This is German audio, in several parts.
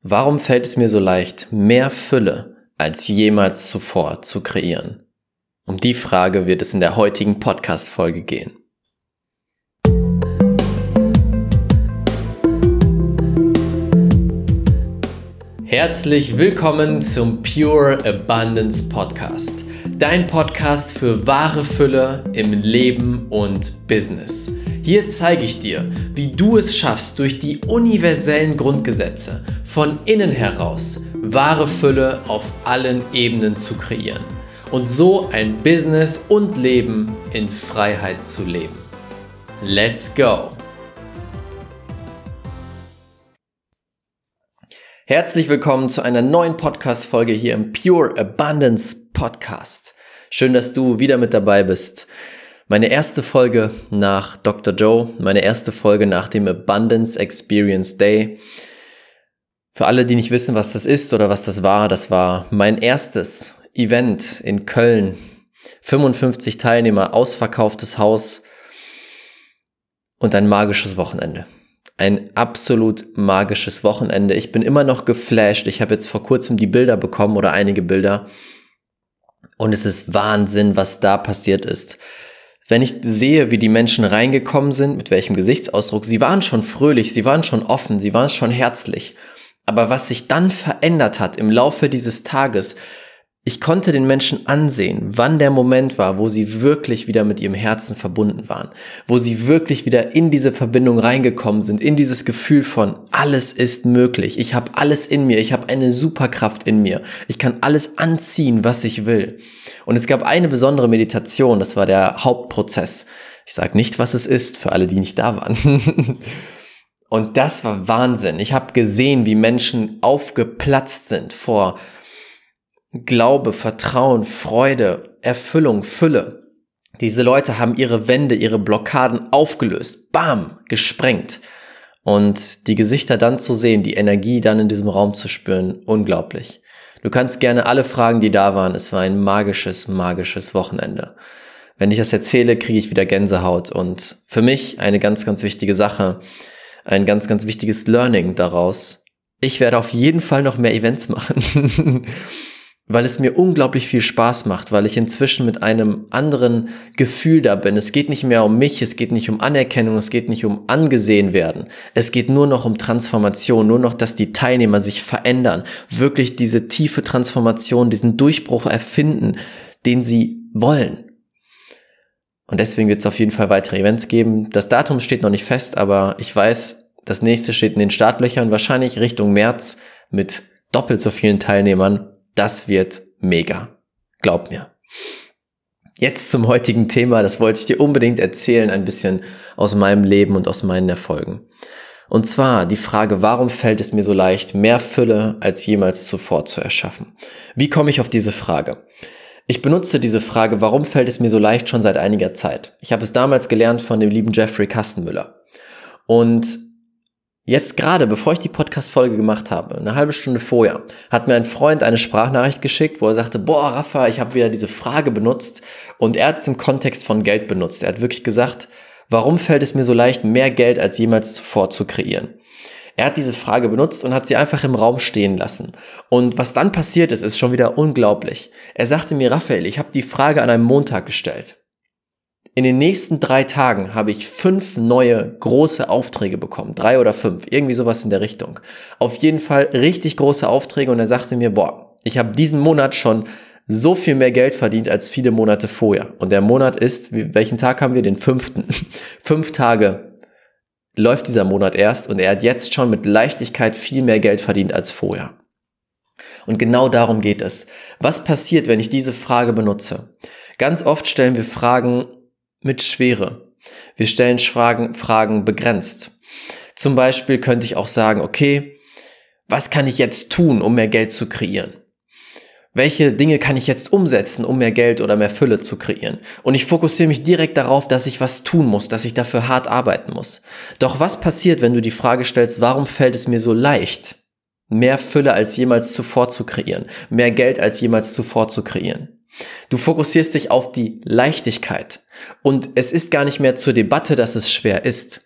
Warum fällt es mir so leicht, mehr Fülle als jemals zuvor zu kreieren? Um die Frage wird es in der heutigen Podcast-Folge gehen. Herzlich willkommen zum Pure Abundance Podcast. Dein Podcast für wahre Fülle im Leben und Business. Hier zeige ich dir, wie du es schaffst, durch die universellen Grundgesetze von innen heraus wahre Fülle auf allen Ebenen zu kreieren und so ein Business und Leben in Freiheit zu leben. Let's go! Herzlich willkommen zu einer neuen Podcast-Folge hier im Pure Abundance Podcast. Schön, dass du wieder mit dabei bist. Meine erste Folge nach Dr. Joe, meine erste Folge nach dem Abundance Experience Day. Für alle, die nicht wissen, was das ist oder was das war mein erstes Event in Köln. 55 Teilnehmer, ausverkauftes Haus und ein magisches Wochenende. Ein absolut magisches Wochenende. Ich bin immer noch geflasht. Ich habe jetzt vor kurzem die Bilder bekommen oder einige Bilder. Und es ist Wahnsinn, was da passiert ist. Wenn ich sehe, wie die Menschen reingekommen sind, mit welchem Gesichtsausdruck, sie waren schon fröhlich, sie waren schon offen, sie waren schon herzlich. Aber was sich dann verändert hat im Laufe dieses Tages, ich konnte den Menschen ansehen, wann der Moment war, wo sie wirklich wieder mit ihrem Herzen verbunden waren, wo sie wirklich wieder in diese Verbindung reingekommen sind, in dieses Gefühl von alles ist möglich, ich habe alles in mir, ich habe eine Superkraft in mir, ich kann alles anziehen, was ich will. Und es gab eine besondere Meditation, das war der Hauptprozess. Ich sage nicht, was es ist, für alle, die nicht da waren. Und das war Wahnsinn. Ich habe gesehen, wie Menschen aufgeplatzt sind vor Glaube, Vertrauen, Freude, Erfüllung, Fülle. Diese Leute haben ihre Wände, ihre Blockaden aufgelöst, bam, gesprengt. Und die Gesichter dann zu sehen, die Energie dann in diesem Raum zu spüren, unglaublich. Du kannst gerne alle fragen, die da waren. Es war ein magisches Wochenende. Wenn ich das erzähle, kriege ich wieder Gänsehaut. Und für mich eine ganz, ganz wichtige Sache, ein ganz, ganz wichtiges Learning daraus. Ich werde auf jeden Fall noch mehr Events machen. Weil es mir unglaublich viel Spaß macht, weil ich inzwischen mit einem anderen Gefühl da bin. Es geht nicht mehr um mich, es geht nicht um Anerkennung, es geht nicht um angesehen werden. Es geht nur noch um Transformation, nur noch, dass die Teilnehmer sich verändern, wirklich diese tiefe Transformation, diesen Durchbruch erfinden, den sie wollen. Und deswegen wird es auf jeden Fall weitere Events geben. Das Datum steht noch nicht fest, aber ich weiß, das nächste steht in den Startlöchern, wahrscheinlich Richtung März mit doppelt so vielen Teilnehmern. Das wird mega. Glaub mir. Jetzt zum heutigen Thema, das wollte ich dir unbedingt erzählen, ein bisschen aus meinem Leben und aus meinen Erfolgen. Und zwar die Frage, warum fällt es mir so leicht, mehr Fülle als jemals zuvor zu erschaffen? Wie komme ich auf diese Frage? Ich benutze diese Frage, warum fällt es mir so leicht, schon seit einiger Zeit. Ich habe es damals gelernt von dem lieben Jeffrey Kastenmüller. Und jetzt gerade, bevor ich die Podcast-Folge gemacht habe, eine halbe Stunde vorher, hat mir ein Freund eine Sprachnachricht geschickt, wo er sagte, boah, Rafa, ich habe wieder diese Frage benutzt und er hat es im Kontext von Geld benutzt. Er hat wirklich gesagt, warum fällt es mir so leicht, mehr Geld als jemals zuvor zu kreieren? Er hat diese Frage benutzt und hat sie einfach im Raum stehen lassen. Und was dann passiert ist, ist schon wieder unglaublich. Er sagte mir, Raphael, ich habe die Frage an einem Montag gestellt. In den nächsten 3 Tagen habe ich 5 neue große Aufträge bekommen. 3 oder 5, irgendwie sowas in der Richtung. Auf jeden Fall richtig große Aufträge und er sagte mir, boah, ich habe diesen Monat schon so viel mehr Geld verdient als viele Monate vorher. Und der Monat ist, welchen Tag haben wir? Den 5. 5 Tage läuft dieser Monat erst und er hat jetzt schon mit Leichtigkeit viel mehr Geld verdient als vorher. Und genau darum geht es. Was passiert, wenn ich diese Frage benutze? Ganz oft stellen wir Fragen mit Schwere. Wir stellen Fragen begrenzt. Zum Beispiel könnte ich auch sagen, okay, was kann ich jetzt tun, um mehr Geld zu kreieren? Welche Dinge kann ich jetzt umsetzen, um mehr Geld oder mehr Fülle zu kreieren? Und ich fokussiere mich direkt darauf, dass ich was tun muss, dass ich dafür hart arbeiten muss. Doch was passiert, wenn du die Frage stellst, warum fällt es mir so leicht, mehr Fülle als jemals zuvor zu kreieren, mehr Geld als jemals zuvor zu kreieren? Du fokussierst dich auf die Leichtigkeit und es ist gar nicht mehr zur Debatte, dass es schwer ist.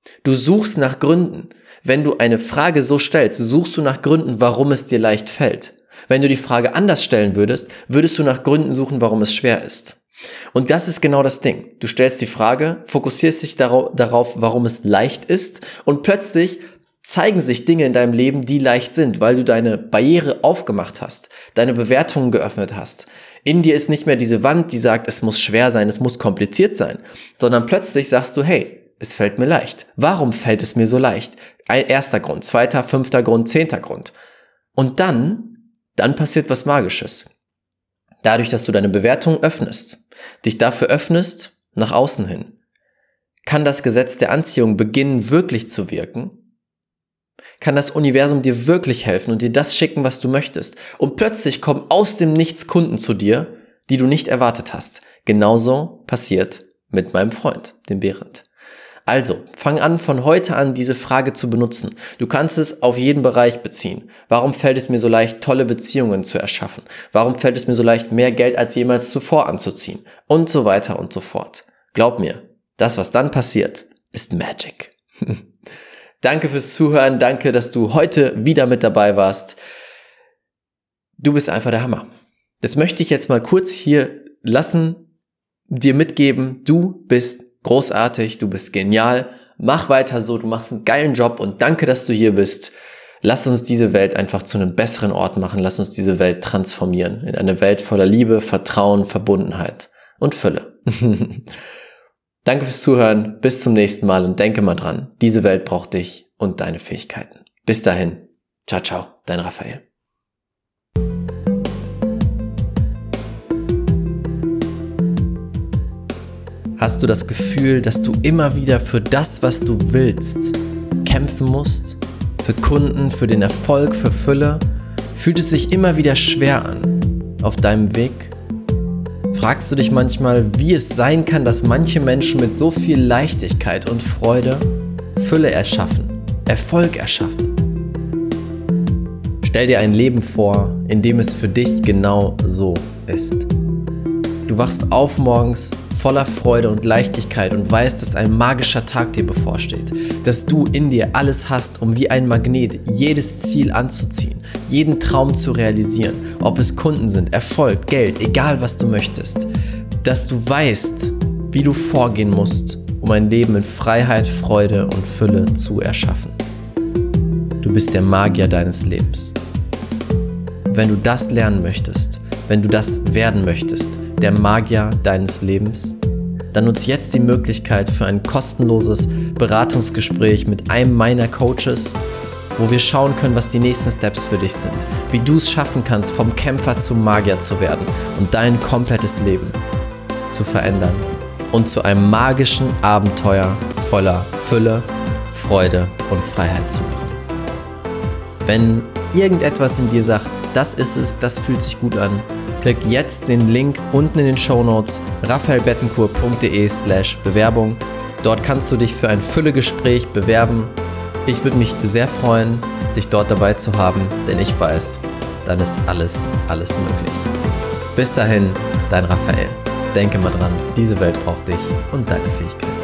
Du suchst nach Gründen. Wenn du eine Frage so stellst, suchst du nach Gründen, warum es dir leicht fällt. Wenn du die Frage anders stellen würdest, würdest du nach Gründen suchen, warum es schwer ist. Und das ist genau das Ding. Du stellst die Frage, fokussierst dich darauf, warum es leicht ist, und plötzlich zeigen sich Dinge in deinem Leben, die leicht sind, weil du deine Barriere aufgemacht hast, deine Bewertungen geöffnet hast. In dir ist nicht mehr diese Wand, die sagt, es muss schwer sein, es muss kompliziert sein, sondern plötzlich sagst du, hey, es fällt mir leicht. Warum fällt es mir so leicht? Erster Grund, zweiter, fünfter Grund, 10. Grund. Und dann passiert was Magisches. Dadurch, dass du deine Bewertung öffnest, dich dafür öffnest, nach außen hin, kann das Gesetz der Anziehung beginnen, wirklich zu wirken. Kann das Universum dir wirklich helfen und dir das schicken, was du möchtest. Und plötzlich kommen aus dem Nichts Kunden zu dir, die du nicht erwartet hast. Genauso passiert mit meinem Freund, dem Berend. Also, fang an, von heute an diese Frage zu benutzen. Du kannst es auf jeden Bereich beziehen. Warum fällt es mir so leicht, tolle Beziehungen zu erschaffen? Warum fällt es mir so leicht, mehr Geld als jemals zuvor anzuziehen? Und so weiter und so fort. Glaub mir, das, was dann passiert, ist Magic. Danke fürs Zuhören. Danke, dass du heute wieder mit dabei warst. Du bist einfach der Hammer. Das möchte ich jetzt mal kurz hier lassen, dir mitgeben. Du bist großartig, du bist genial, mach weiter so, du machst einen geilen Job und danke, dass du hier bist. Lass uns diese Welt einfach zu einem besseren Ort machen, lass uns diese Welt transformieren in eine Welt voller Liebe, Vertrauen, Verbundenheit und Fülle. Danke fürs Zuhören, bis zum nächsten Mal und denke mal dran, diese Welt braucht dich und deine Fähigkeiten. Bis dahin, ciao, ciao, dein Raphael. Hast du das Gefühl, dass du immer wieder für das, was du willst, kämpfen musst? Für Kunden, für den Erfolg, für Fülle? Fühlt es sich immer wieder schwer an auf deinem Weg? Fragst du dich manchmal, wie es sein kann, dass manche Menschen mit so viel Leichtigkeit und Freude Fülle erschaffen, Erfolg erschaffen? Stell dir ein Leben vor, in dem es für dich genau so ist. Du wachst auf morgens voller Freude und Leichtigkeit und weißt, dass ein magischer Tag dir bevorsteht, dass du in dir alles hast, um wie ein Magnet jedes Ziel anzuziehen, jeden Traum zu realisieren, ob es Kunden sind, Erfolg, Geld, egal was du möchtest, dass du weißt, wie du vorgehen musst, um ein Leben in Freiheit, Freude und Fülle zu erschaffen. Du bist der Magier deines Lebens. Wenn du das lernen möchtest, wenn du das werden möchtest, der Magier deines Lebens, dann nutz jetzt die Möglichkeit für ein kostenloses Beratungsgespräch mit einem meiner Coaches, wo wir schauen können, was die nächsten Steps für dich sind, wie du es schaffen kannst, vom Kämpfer zum Magier zu werden und dein komplettes Leben zu verändern und zu einem magischen Abenteuer voller Fülle, Freude und Freiheit zu machen. Wenn irgendetwas in dir sagt, das ist es, das fühlt sich gut an, klick jetzt den Link unten in den Shownotes raphaelbettencourt.de/Bewerbung. Dort kannst du dich für ein Füllegespräch bewerben. Ich würde mich sehr freuen, dich dort dabei zu haben, denn ich weiß, dann ist alles möglich. Bis dahin, dein Raphael. Denke mal dran, diese Welt braucht dich und deine Fähigkeiten.